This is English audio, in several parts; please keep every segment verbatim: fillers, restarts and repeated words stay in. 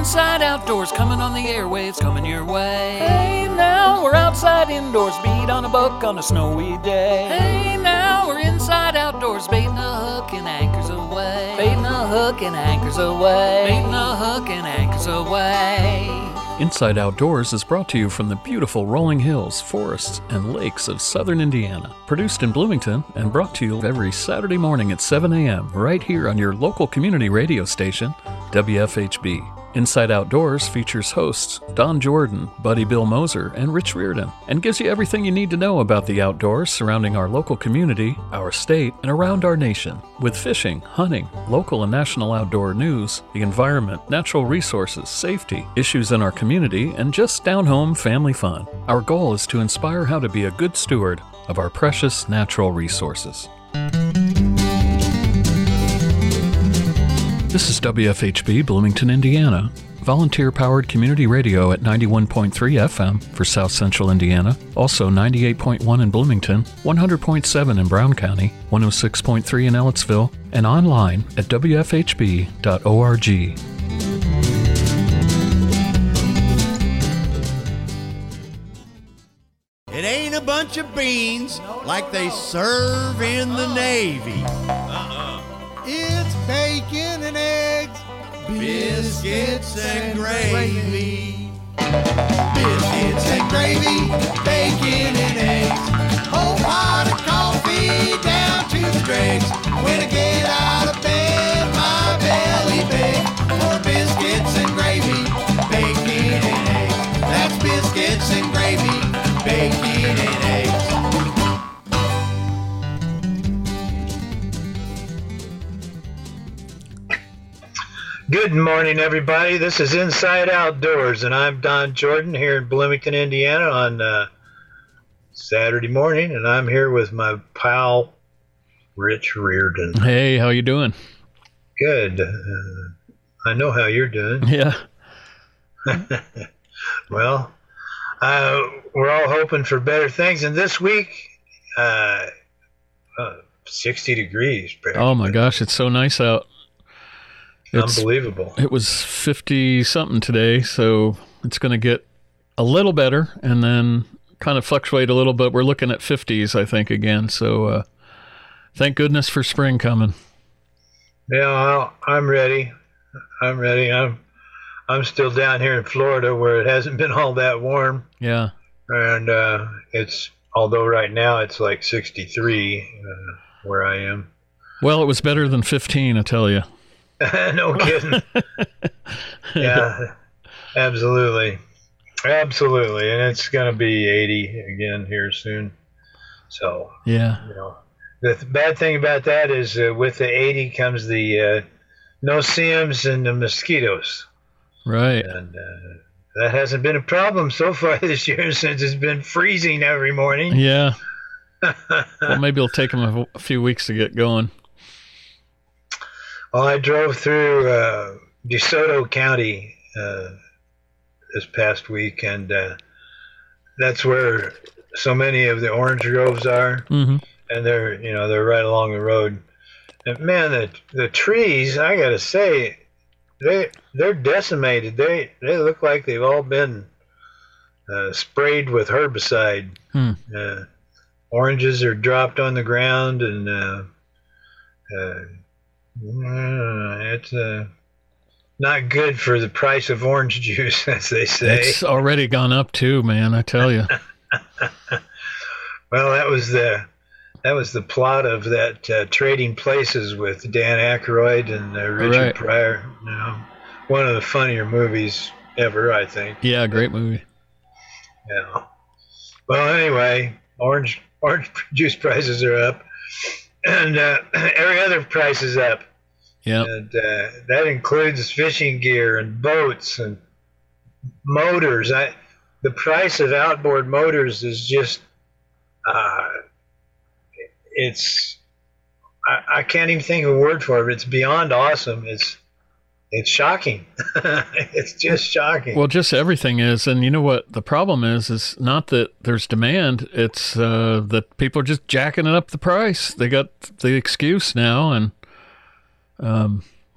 Inside Outdoors, coming on the airwaves, coming your way. Hey, now we're outside indoors, beat on a buck on a snowy day. Hey, now we're inside Outdoors, baiting a hook and anchors away. Baiting a hook and anchors away. Baiting a hook and anchors away. Inside Outdoors is brought to you from the beautiful rolling hills, forests, and lakes of southern Indiana. Produced in Bloomington and brought to you every Saturday morning at seven a.m. right here on your local community radio station, W F H B. Inside Outdoors features hosts Don Jordan, Buddy Bill Moser, and Rich Reardon, and gives you everything you need to know about the outdoors surrounding our local community, our state, and around our nation. With fishing, hunting, local and national outdoor news, the environment, natural resources, safety, issues in our community, and just down-home family fun. Our goal is to inspire how to be a good steward of our precious natural resources. This is W F H B Bloomington, Indiana, volunteer-powered community radio at ninety-one point three F M for South Central Indiana, also ninety-eight point one in Bloomington, one hundred point seven in Brown County, one oh six point three in Ellettsville, and online at w f h b dot org. It ain't a bunch of beans like they serve in the Navy. It's bacon and eggs, Biscuits and gravy. biscuits and gravy, bacon and eggs, whole pot of coffee down to the dregs. When I get out of bed, my belly begs for biscuits and gravy, bacon and eggs. That's biscuits and gravy, bacon and eggs. Good morning, everybody. This is Inside Outdoors, and I'm Don Jordan here in Bloomington, Indiana on uh, Saturday morning, and I'm here with my pal, Rich Reardon. Hey, how you doing? Good. Uh, I know how you're doing. Yeah. Well, uh, we're all hoping for better things, and this week, uh, uh, sixty degrees. Oh, my gosh, it's so nice out. It's, Unbelievable. It was fifty-something today, so it's going to get a little better and then kind of fluctuate a little bit. We're looking at fifties, I think, again. So uh, thank goodness for spring coming. Yeah, well, I'm ready. I'm ready. I'm I'm still down here in Florida where it hasn't been all that warm. Yeah. And uh, it's, although right now it's like sixty-three uh, where I am. Well, it was better than fifteen, I tell you. No kidding. Yeah, absolutely. Absolutely. And it's going to be eighty again here soon. So, yeah. You know, the th- bad thing about that is uh, with the eighty comes the uh, no-see-ums and the mosquitoes. Right. And uh, that hasn't been a problem so far this year since it's been freezing every morning. Yeah. Well, maybe it'll take them a, a few weeks to get going. Well, I drove through uh, DeSoto County uh, this past week, and uh, that's where so many of the orange groves are, mm-hmm. and they're you know they're right along the road. And man, the the trees, I gotta say, they they're decimated. They they look like they've all been uh, sprayed with herbicide. Hmm. Uh, oranges are dropped on the ground, and uh, uh, it's uh, not good for the price of orange juice, as they say. It's already gone up too, man. I tell you. Well, that was the that was the plot of that uh, Trading Places with Dan Aykroyd and uh, Richard Right. Pryor. You know, one of the funnier movies ever, I think. Yeah, great movie. Yeah. Well, anyway, orange orange juice prices are up, and uh, every other price is up. Yeah. And uh, that includes fishing gear and boats and motors. I, the price of outboard motors is just, uh, it's, I, I can't even think of a word for it. It's beyond awesome. It's, it's shocking. It's just shocking. Well, just everything is. And you know what the problem is, is not that there's demand. It's uh, that people are just jacking it up the price. They got the excuse now. And, um,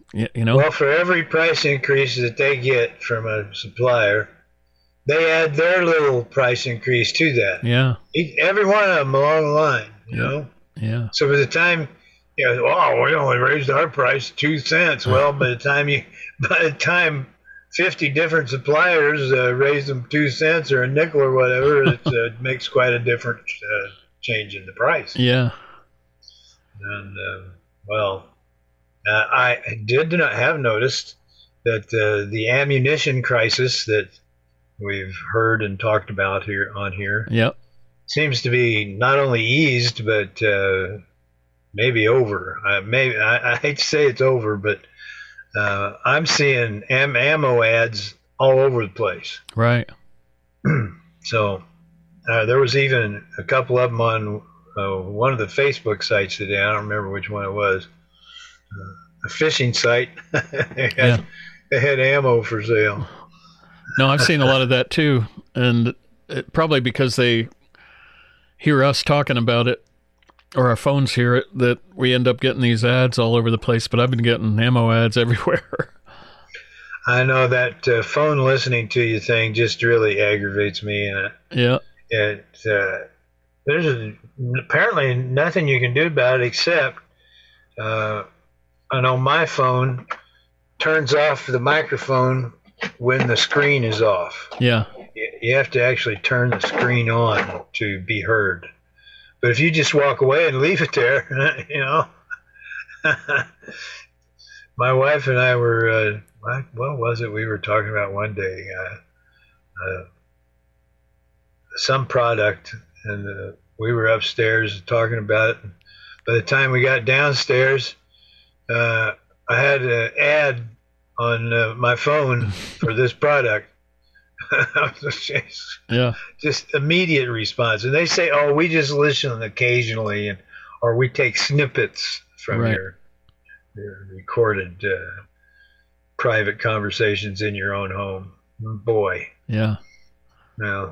You, you know? Well, for every price increase that they get from a supplier, they add their little price increase to that. Yeah. Every one of them along the line, you yeah. know? Yeah. So by the time, you know, oh, we only raised our price two cents. Well, by the time you, by the time fifty different suppliers uh, raise them two cents or a nickel or whatever, it uh, makes quite a different uh, change in the price. Yeah. And, uh, well, uh, I did not have noticed that uh, the ammunition crisis that we've heard and talked about here on here yep. seems to be not only eased, but uh, maybe over. Uh, maybe I, I hate to say it's over, but uh, I'm seeing am- ammo ads all over the place. Right. So uh, there was even a couple of them on uh, one of the Facebook sites today. I don't remember which one it was. Uh, a fishing site. they, had, Yeah. they had ammo for sale. No, I've seen a lot of that too, and it, probably because they hear us talking about it, or our phones hear it, that we end up getting these ads all over the place. But I've been getting ammo ads everywhere. I know that uh, phone listening to you thing just really aggravates me, and it, Yeah. it uh, there's a, apparently nothing you can do about it except uh, I know my phone turns off the microphone when the screen is off. Yeah. You have to actually turn the screen on to be heard. But if you just walk away and leave it there, you know. My wife and I were, uh, what was it we were talking about one day? Uh, uh, some product, and uh, we were upstairs talking about it. By the time we got downstairs, uh, I had an ad on uh, my phone for this product. Yeah. Just immediate response. And they say, oh, we just listen occasionally, and or we take snippets from right. your, your recorded uh, private conversations in your own home. Boy. Yeah. Now,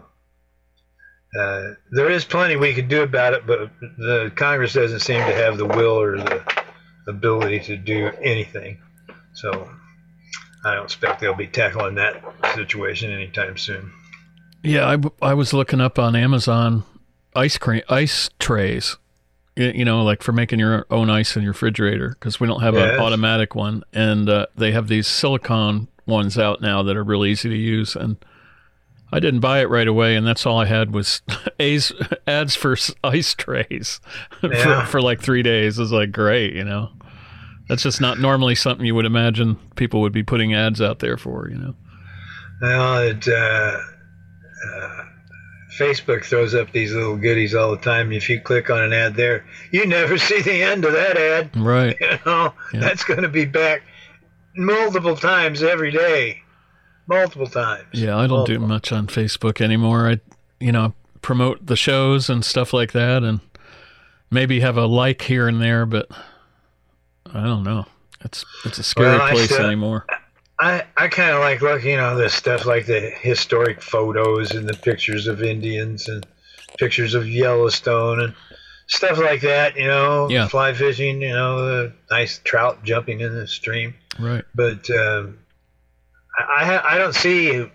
uh, there is plenty we could do about it, but the Congress doesn't seem to have the will or the ability to do anything. So I don't expect they'll be tackling that situation anytime soon. Yeah, I, I was looking up on Amazon ice cream ice trays, you know, like for making your own ice in your refrigerator, because we don't have Yes. an automatic one, and uh, they have these silicone ones out now that are really easy to use, and I didn't buy it right away, and that's all I had was A's, ads for ice trays Yeah. for, for like three days. It was like, great, you know. That's just not normally something you would imagine people would be putting ads out there for, you know. Well, it, uh, uh, Facebook throws up these little goodies all the time. If you click on an ad there, you never see the end of that ad. Right. You know, Yeah. that's going to be back multiple times every day. Multiple times. Yeah, I don't do Multiple. much on Facebook anymore. I, you know, promote the shows and stuff like that, and maybe have a like here and there, but I don't know. It's it's a scary Well, I place still- anymore. I, I kind of like looking, you know, this stuff like the historic photos and the pictures of Indians and pictures of Yellowstone and stuff like that, you know, Yeah. fly fishing, you know, the nice trout jumping in the stream. Right. But um, I, I I don't see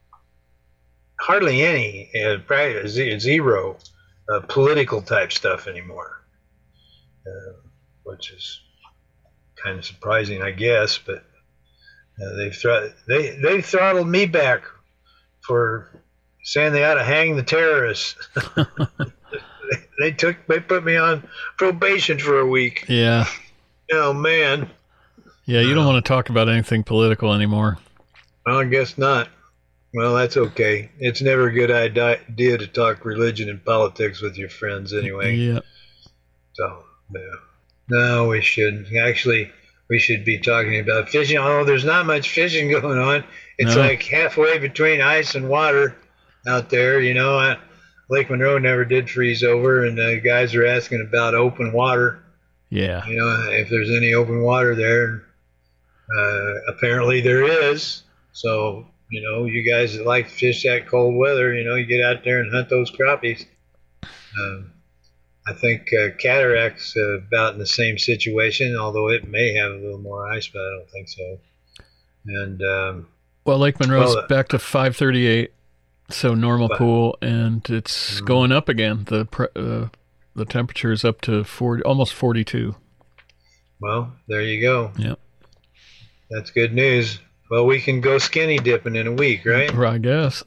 hardly any, uh, probably ze- zero uh, political type stuff anymore, uh, which is kind of surprising, I guess, but Uh, they've thr- they they throttled me back for saying they ought to hang the terrorists. they, they took they put me on probation for a week. Yeah. Oh man. Yeah, you don't want to talk about anything political anymore. Well, I guess not. Well, that's okay. It's never a good idea to talk religion and politics with your friends anyway. Yeah. So yeah. No, we shouldn't. Actually, we should be talking about fishing, although there's not much fishing going on. It's No. like halfway between ice and water out there. You know, I, Lake Monroe never did freeze over, and the guys are asking about open water. Yeah. You know, if there's any open water there. Uh, apparently there is. So, you know, you guys that like to fish that cold weather, you know, you get out there and hunt those crappies. Um, I think uh, Cataract's uh, about in the same situation, although it may have a little more ice, but I don't think so. And um, well, Lake Monroe's well, uh, back to five thirty-eight, so normal but, pool, and it's mm-hmm. going up again. The pre- uh, the temperature is up to forty, almost forty-two. Well, there you go. Yep. That's good news. Well, we can go skinny dipping in a week, right? I guess.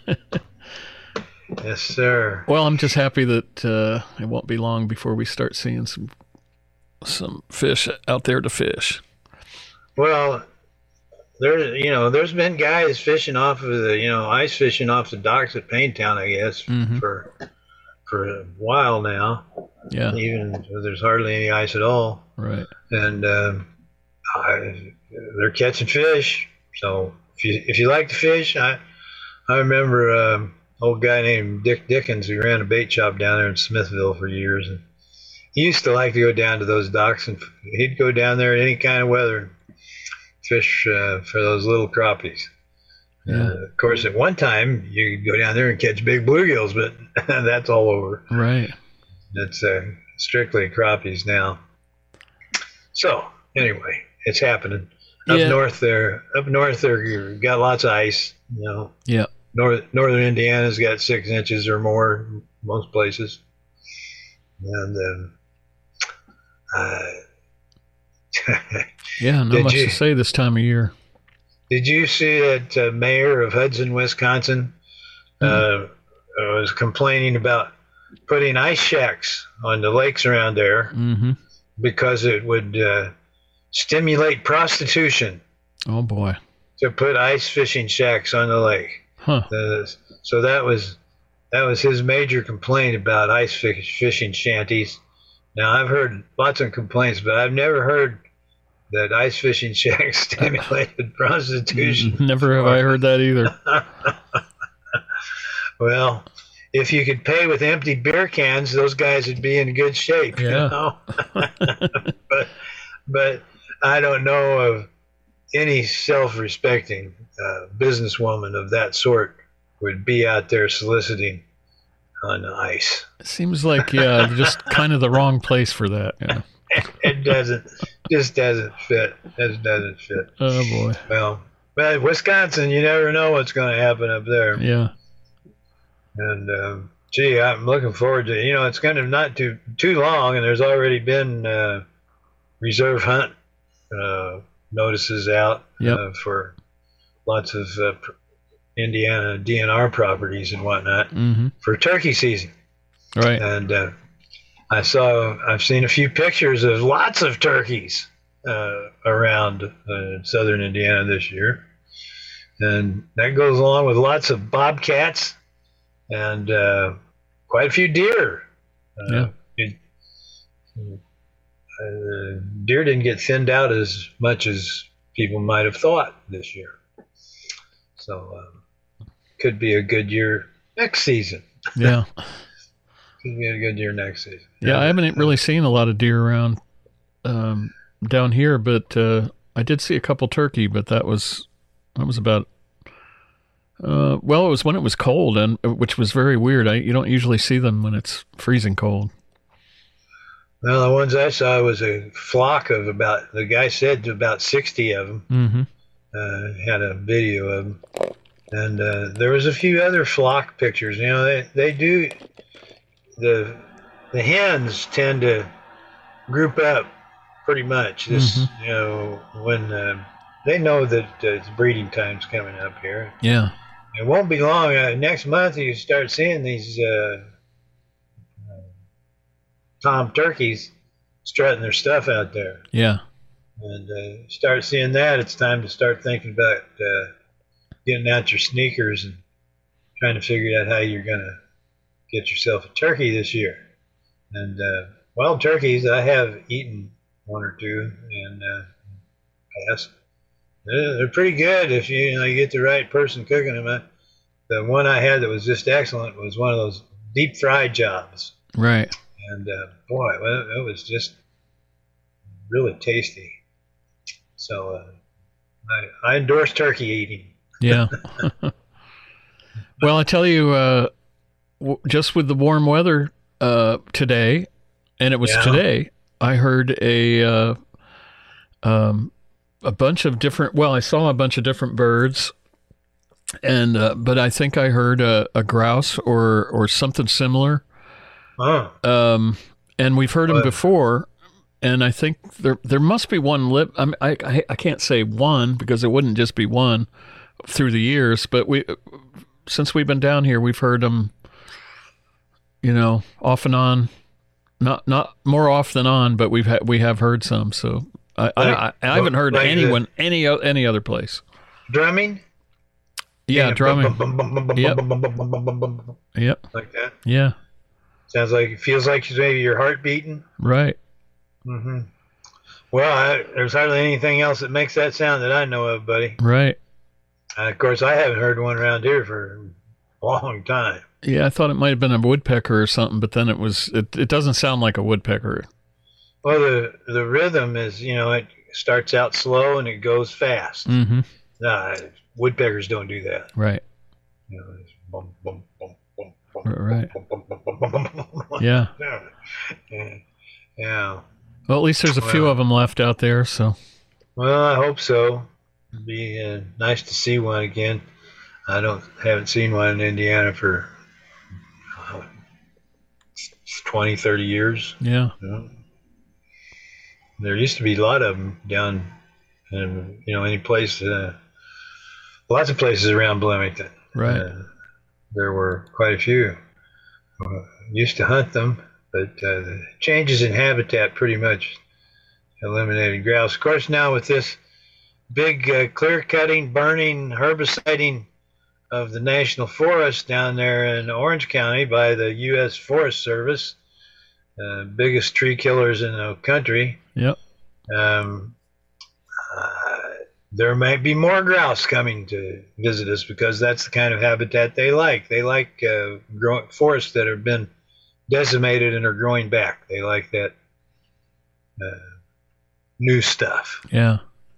Yes, sir. Well, I'm just happy that uh, it won't be long before we start seeing some some fish out there to fish. Well, there, you know, there's been guys fishing off of the, you know, ice fishing off the docks at Paintown, I guess, mm-hmm. for for a while now. Yeah. Even though there's hardly any ice at all. Right. And um, I, they're catching fish. So if you if you like to fish, I I remember. Um, old guy named Dick Dickens who ran a bait shop down there in Smithville for years, and he used to like to go down to those docks, and he'd go down there in any kind of weather and fish uh, for those little crappies. Yeah. Uh, of course, at one time you could go down there and catch big bluegills, but that's all over. Right. It's uh, strictly crappies now. So anyway, it's happening up yeah. north there. Up north there, got lots of ice. You know. Yeah. North, northern Indiana's got six inches or more in most places. And um, uh, yeah, not much you, to say this time of year. Did you see that uh, mayor of Hudson, Wisconsin, mm-hmm. uh, was complaining about putting ice shacks on the lakes around there mm-hmm. because it would uh, stimulate prostitution? Oh, boy. To put ice fishing shacks on the lake. Huh. Uh, so that was that was his major complaint about ice fish, fishing shanties. Now I've heard lots of complaints, but I've never heard that ice fishing shacks stimulated prostitution. Never have I heard that either. Well, if you could pay with empty beer cans, those guys would be in good shape. Yeah. You know? but but I don't know of any self-respecting uh, businesswoman of that sort would be out there soliciting on ice. It seems like, yeah, just kind of the wrong place for that. Yeah. It doesn't, just doesn't fit. Just doesn't fit. Oh, boy. Well, but Wisconsin, you never know what's going to happen up there. Yeah. And, um, gee, I'm looking forward to, you know, it's going to not too, too long, and there's already been uh, reserve hunt uh notices out yep. uh, for lots of uh, Indiana D N R properties and whatnot mm-hmm. for turkey season. Right. And uh, I saw, I've seen a few pictures of lots of turkeys uh, around uh, southern Indiana this year. And that goes along with lots of bobcats and uh, quite a few deer. Uh, yeah. It, Uh, deer didn't get thinned out as much as people might have thought this year. So um, could be a good year next season. Yeah. Could be a good year next season. Yeah, I haven't really seen a lot of deer around um, down here, but uh, I did see a couple turkey, but that was that was about uh, well, it was when it was cold, and which was very weird. I you don't usually see them when it's freezing cold. Well, the ones I saw was a flock of about, the guy said about sixty of them. Mm-hmm. Uh, had a video of them. And uh, there was a few other flock pictures. You know, they, they do, the the hens tend to group up pretty much. This, mm-hmm. you know, when uh, they know that uh, it's breeding time's coming up here. Yeah. It won't be long. Uh, next month you start seeing these uh, tom turkeys strutting their stuff out there. Yeah. And uh, start seeing that, it's time to start thinking about uh, getting out your sneakers and trying to figure out how you're going to get yourself a turkey this year. And uh, wild turkeys, I have eaten one or two, and uh, yes, they're, they're pretty good if you, you know, you get the right person cooking them. I, the one I had that was just excellent was one of those deep fried jobs. Right. And uh, boy, well, it was just really tasty. So uh, I, I endorse turkey eating. Yeah. Well, I tell you, uh, w- just with the warm weather, uh, today, and it was Yeah. today, I heard a uh, um, a bunch of different, well, I saw a bunch of different birds, and uh, but I think I heard a, a grouse or, or something similar. Oh, Um, and we've heard them What? before, and I think there there must be one lip. I, mean, I I I can't say one because it wouldn't just be one through the years, but we since we've been down here, we've heard them, you know, off and on, not not more off than on, but we've had we have heard some. So I I, I, I haven't heard Like the- anyone any o- any other place. drumming? Yeah, drumming. Bum, bum, bum, bum, Yep. bum, bum, bum, bum, bum, bum, bum, Yep. like that. Yeah. Sounds like it feels like maybe your heart beating. Right. Mm-hmm. Well, I, there's hardly anything else that makes that sound that I know of, buddy. Right. Uh, of course, I haven't heard one around here for a long time. Yeah, I thought it might have been a woodpecker or something, but then it was. It, it doesn't sound like a woodpecker. Well, the the rhythm is, you know, it starts out slow and it goes fast. Mm-hmm. Nah, woodpeckers don't do that. Right. You know, it's bum, bum, bum, bum, bum, Right. bum, bum, bum, bum, bum, bum, bum. Yeah. Yeah. Yeah. Well, at least there's a few Well. of them left out there. So. Well, I hope so. It'd be uh, nice to see one again. I don't haven't seen one in Indiana for uh, twenty, thirty years. Yeah. You know? There used to be a lot of them down in, you know, any place, uh, lots of places around Bloomington. Right. Uh, there were quite a few. Uh, used to hunt them, but uh, the changes in habitat pretty much eliminated grouse. Of course, now with this big uh, clear cutting, burning, herbiciding of the national forest down there in Orange County by the U S Forest Service, uh, biggest tree killers in the country. Yep. Um, uh, there might be more grouse coming to visit us because that's the kind of habitat they like. They like uh, growing forests that have been decimated and are growing back. They like that uh, new stuff. Yeah.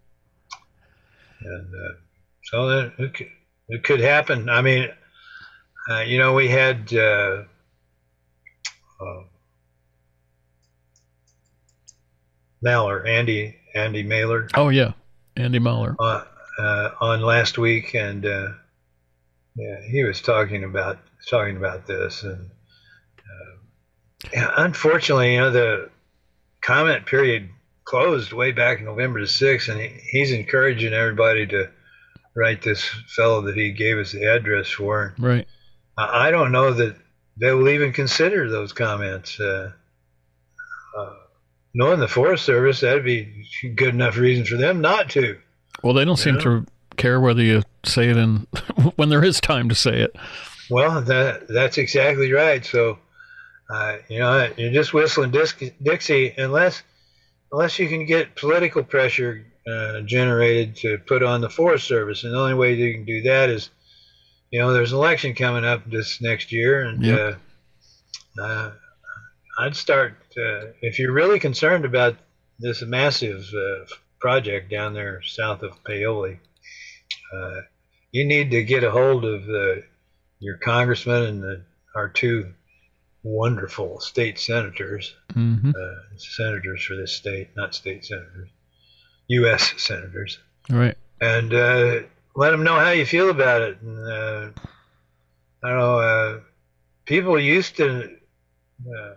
And uh, so that it could, it could happen. I mean, uh, you know, we had uh, uh, Mallard, Andy, Andy Mailer Oh yeah. Andy Muller. on, uh, on last week, and uh, yeah, he was talking about talking about this, and uh, yeah, unfortunately, you know, the comment period closed way back November the sixth, and he, he's encouraging everybody to write this fellow that he gave us the address for. Right. I I don't know that they will even consider those comments. Uh, uh, knowing the Forest Service, that'd be good enough reason for them not to. Well, they don't seem Yeah. to care whether you say it in when there is time to say it. Well, that that's exactly right. So, uh, you know, you're just whistling Dis- Dixie unless unless you can get political pressure uh, generated to put on the Forest Service, and the only way you can do that is, you know, there's an election coming up this next year, and Yep. uh, uh, I'd start uh, if you're really concerned about this massive uh, project down there south of Paoli. Uh, you need to get a hold of the, your congressman and the, our two wonderful state senators, Mm-hmm. uh, senators for this state, not state senators, U S senators, Right. and uh, let them know how you feel about it. And uh, I don't know, uh, people used to uh,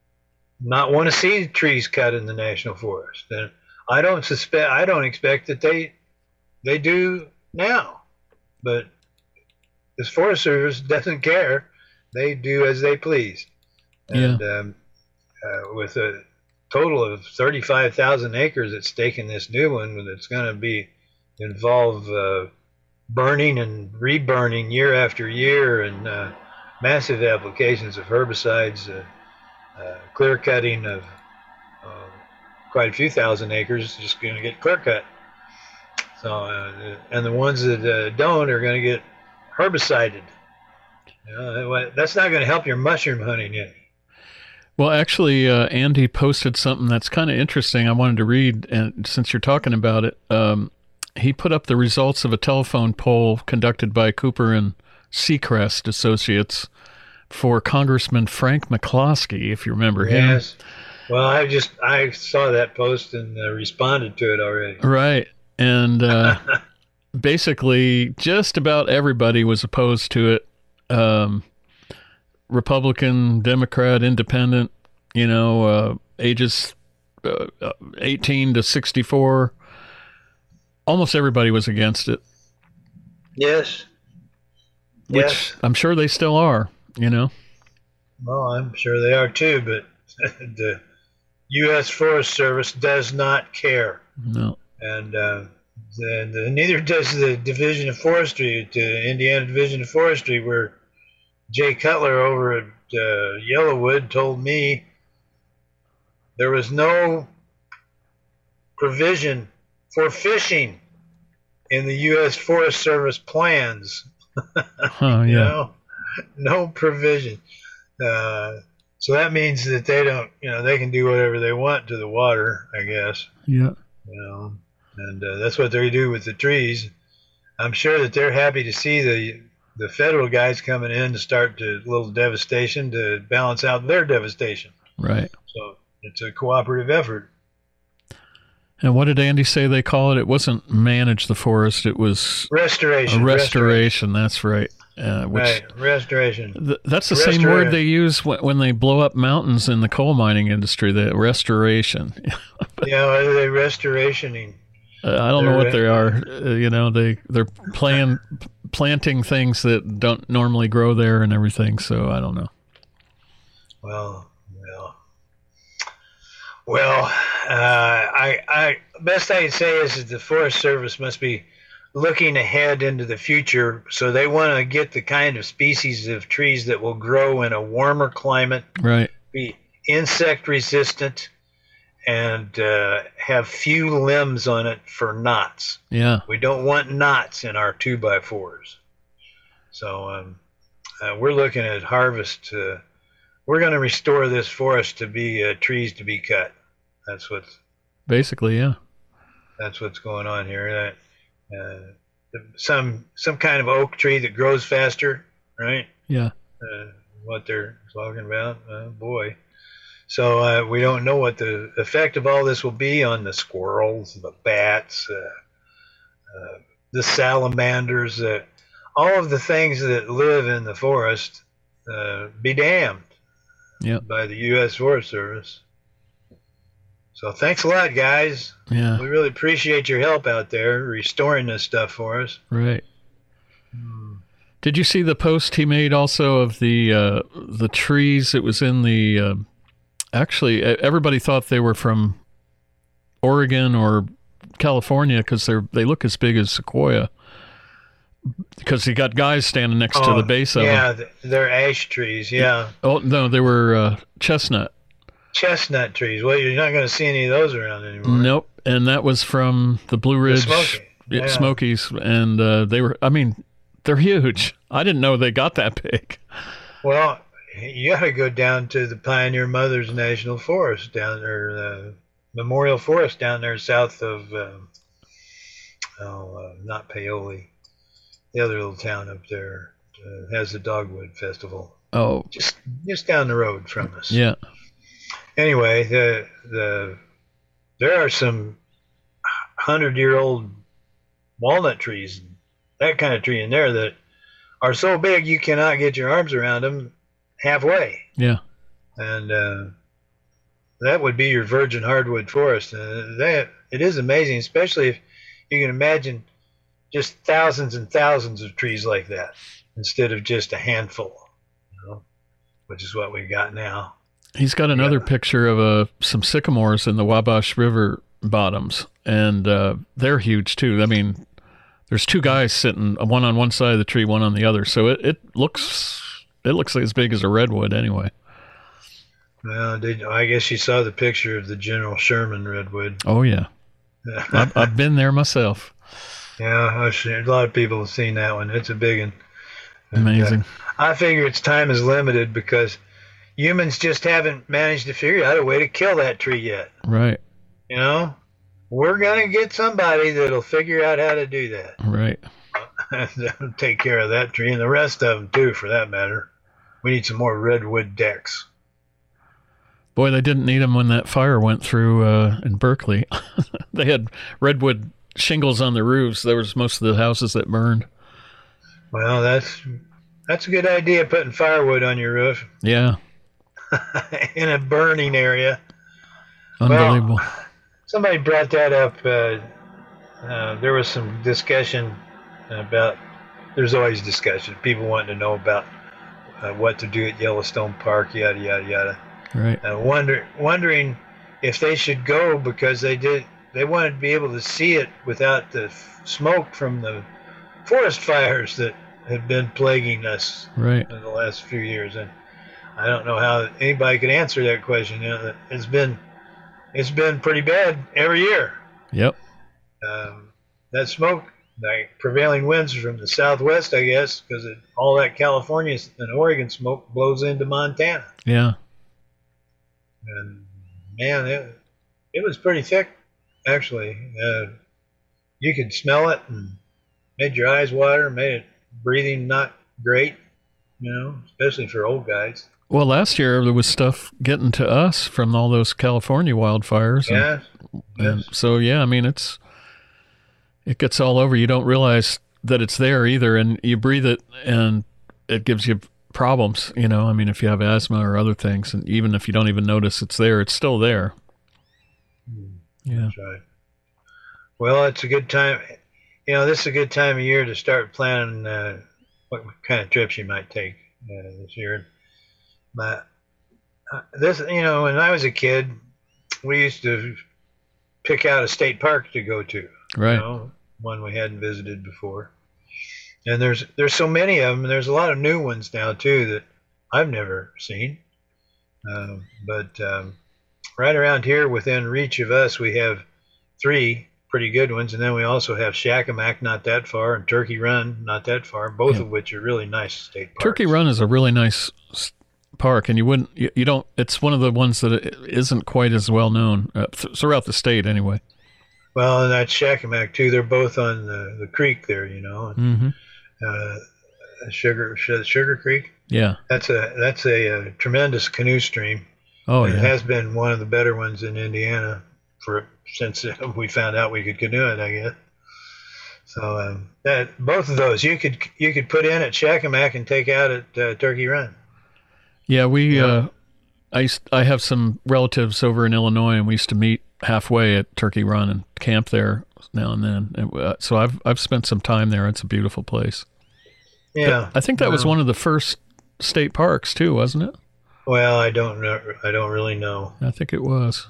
not want to see trees cut in the national forest, and I don't suspect, I don't expect that they they do now, but this Forest Service doesn't care. They do as they please. And um, uh, with a total of thirty-five thousand acres at stake in this new one, that's going to be involve uh, burning and reburning year after year, and uh, massive applications of herbicides, uh, uh, clear cutting of uh, quite a few thousand acres just going to get clear cut. So, uh, and the ones that uh, don't are going to get herbicided. You know, that's not going to help your mushroom hunting any. Well, actually, uh, Andy posted something that's kind of interesting. I wanted to read, and since you're talking about it, um, he put up the results of a telephone poll conducted by Cooper and Seacrest Associates for Congressman Frank McCloskey, if you remember him. Yes. Well, I just I saw that post and uh, responded to it already. Right. And uh, basically, just about everybody was opposed to it. Um, Republican, Democrat, Independent, you know, uh, ages uh, eighteen to sixty-four. Almost everybody was against it. Yes. Which yes. I'm sure they still are, you know. Well, I'm sure they are too, but the U S Forest Service does not care. No. And, uh, and the, neither does the Division of Forestry, the Indiana Division of Forestry, where Jay Cutler over at uh, Yellowwood told me there was no provision for fishing in the U S Forest Service plans. Oh, yeah. You know? No provision. Uh, so that means that they don't, you know, they can do whatever they want to the water, I guess. Yeah. You know, and uh, that's what they do with the trees. I'm sure that they're happy to see the the federal guys coming in to start a little devastation to balance out their devastation. Right. So it's a cooperative effort. And what did Andy say they call it? It wasn't manage the forest. It was restoration. A restoration. restoration. That's right. Uh, which, right. Restoration. Th- that's the Restora- same word they use w- when they blow up mountains in the coal mining industry. The restoration. But, yeah, are they restorationing? Uh, I don't they're, know what they are. Uh, you know, they they're playing, planting things that don't normally grow there and everything. So I don't know. Well, well, well. Uh, I, I best I can say is that the Forest Service must be looking ahead into the future, so they want to get the kind of species of trees that will grow in a warmer climate, right? Be insect resistant, and uh, have few limbs on it for knots. Yeah, we don't want knots in our two by fours. So um, uh, we're looking at harvest. Uh, we're going to restore this forest to be uh, trees to be cut. That's what's basically, yeah. That's what's going on here. That uh, some some kind of oak tree that grows faster, right? Yeah. Uh, what they're talking about, uh, boy. So uh, we don't know what the effect of all this will be on the squirrels, the bats, uh, uh, the salamanders, uh, all of the things that live in the forest. Uh, be damned. Yeah. By the U S Forest Service. So thanks a lot, guys. Yeah. We really appreciate your help out there restoring this stuff for us. Right. Hmm. Did you see the post he made also of the uh, the trees? It was in the uh, actually everybody thought they were from Oregon or California because they're they look as big as sequoia. Because he got guys standing next oh, to the base of yeah, them. Yeah, they're ash trees. Yeah. Oh no, they were uh, chestnut. Chestnut trees. Well, you're not going to see any of those around anymore. Nope. And that was from the Blue Ridge the Smoky. yeah. Smokies, and uh, they were. I mean, they're huge. I didn't know they got that big. Well, you got to go down to the Pioneer Mothers National Forest down there, uh, Memorial Forest down there south of. Uh, oh, uh, not Paoli. The other little town up there uh, has the Dogwood Festival. Oh, just just down the road from us. Yeah. Anyway, the the there are some hundred year old walnut trees, that kind of tree in there that are so big you cannot get your arms around them halfway. Yeah. And uh, that would be your virgin hardwood forest. Uh, that it is amazing, especially if you can imagine just thousands and thousands of trees like that instead of just a handful, you know, which is what we've got now. He's got another yeah. picture of uh, some sycamores in the Wabash River bottoms, and uh, they're huge too. I mean, there's two guys sitting, one on one side of the tree, one on the other. So it, it looks it looks like as big as a redwood anyway. Well, did, I guess you saw the picture of the General Sherman redwood. Oh, yeah. I've, I've been there myself. Yeah, a lot of people have seen that one. It's a big one. Amazing. And, uh, I figure its time is limited because humans just haven't managed to figure out a way to kill that tree yet. Right. You know, we're going to get somebody that'll figure out how to do that. Right. That'll take care of that tree and the rest of them too, for that matter. we need some more redwood decks. Boy, they didn't need them when that fire went through uh, in Berkeley. They had redwood shingles on the roofs. There was most of the houses that burned. Well, that's that's a good idea, putting firewood on your roof. Yeah. In a burning area. Unbelievable. Well, somebody brought that up. Uh, uh, there was some discussion about, there's always discussion, people wanting to know about uh, what to do at Yellowstone Park, yada, yada, yada. Right. Uh, wonder, wondering if they should go because they did. They wanted to be able to see it without the f- smoke from the forest fires that have been plaguing us right. in the last few years. And I don't know how anybody could answer that question. You know, it's been it's been pretty bad every year. Yep. Um, that smoke, like prevailing winds from the southwest, I guess, because all that California and Oregon smoke blows into Montana. Yeah. And man, it it was pretty thick, actually. Uh, you could smell it and made your eyes water, made it breathing not great, you know, especially for old guys. Well, last year there was stuff getting to us from all those California wildfires. Yeah. And, Yes. and so, yeah, I mean, it's it gets all over. You don't realize that it's there either, and you breathe it, and it gives you problems, you know. I mean, if you have asthma or other things, and even if you don't even notice it's there, it's still there. Yeah. That's right. Well, it's a good time. You know, this is a good time of year to start planning uh, what kind of trips you might take uh, this year. But uh, this, you know, when I was a kid, we used to pick out a state park to go to. Right. You know, one we hadn't visited before. And there's there's so many of them. And there's a lot of new ones now too that I've never seen. Um, but um, right around here, within reach of us, we have three pretty good ones, and then we also have Shakamak, not that far, and Turkey Run, not that far. Both Yeah. of which are really nice state parks. Turkey Run is a really nice s- park, and you wouldn't, you, you don't. It's one of the ones that isn't quite as well known uh, th- throughout the state, anyway. Well, and that's Shakamak too. They're both on the, the creek there, you know. And, Mm-hmm. uh, Sugar Sugar Creek. Yeah. That's a that's a, a tremendous canoe stream. Oh, It yeah. has been one of the better ones in Indiana for since we found out we could canoe it, I guess. So um, that both of those you could you could put in at Shakamak and take out at uh, Turkey Run. Yeah, we. Yeah. Uh, I used, I have some relatives over in Illinois, and we used to meet halfway at Turkey Run and camp there now and then. And, uh, so I've I've spent some time there. It's a beautiful place. Yeah, I think that was Well, one of the first state parks too, wasn't it? Well, I don't know. I don't really know. I think it was.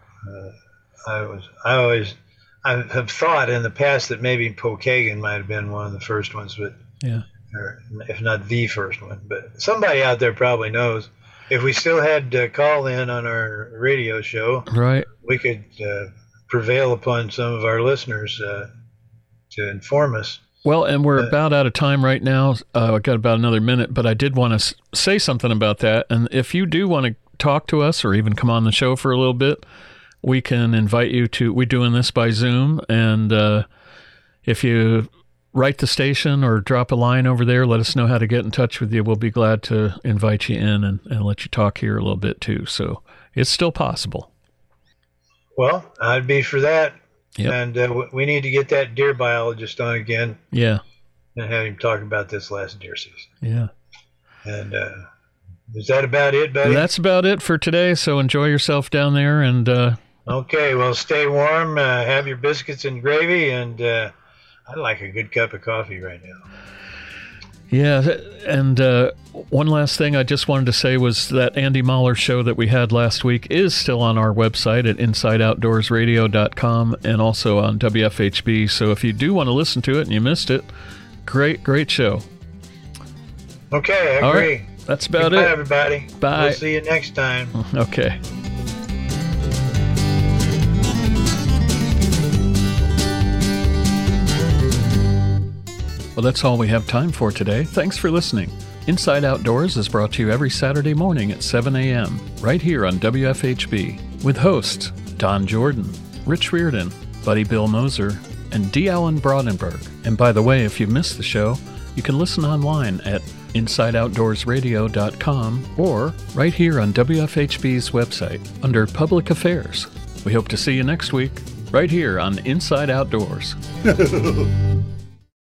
I was. I always. I have thought in the past that maybe Pokagon might have been one of the first ones, but Yeah. or if not the first one. But somebody out there probably knows. If we still had uh, call in on our radio show, Right. we could uh, prevail upon some of our listeners uh, to inform us. Well, and we're Uh, about out of time right now. Uh, I got about another minute, but I did want to s- say something about that. And if you do want to talk to us or even come on the show for a little bit, we can invite you to. We're doing this by Zoom, and uh, if you write the station or drop a line over there, let us know how to get in touch with you. We'll be glad to invite you in and, and let you talk here a little bit too. So it's still possible. Well, I'd be for that. Yep. And uh, w- we need to get that deer biologist on again Yeah. and have him talk about this last deer season. Yeah. And uh, is that about it, buddy? That's about it for today. So enjoy yourself down there, and uh, Okay, well, stay warm, uh, have your biscuits and gravy, and uh, I'd like a good cup of coffee right now. yeah. th- And uh, one last thing I just wanted to say was that Andy Mahler show that we had last week is still on our website at inside outdoors radio dot com and also on W F H B. So if you do want to listen to it and you missed it, great, great show. Okay, I All agree. right. That's about Goodbye, it. everybody. Bye. We'll see you next time. Okay. Well, that's all we have time for today. Thanks for listening. Inside Outdoors is brought to you every Saturday morning at seven a.m. right here on W F H B with hosts Don Jordan, Rich Reardon, Buddy Bill Moser, and D. Allen Brodenberg. And by the way, if you missed the show, You can listen online at inside outdoors radio dot com or right here on W F H B's website under Public Affairs. We hope to see you next week, right here on Inside Outdoors.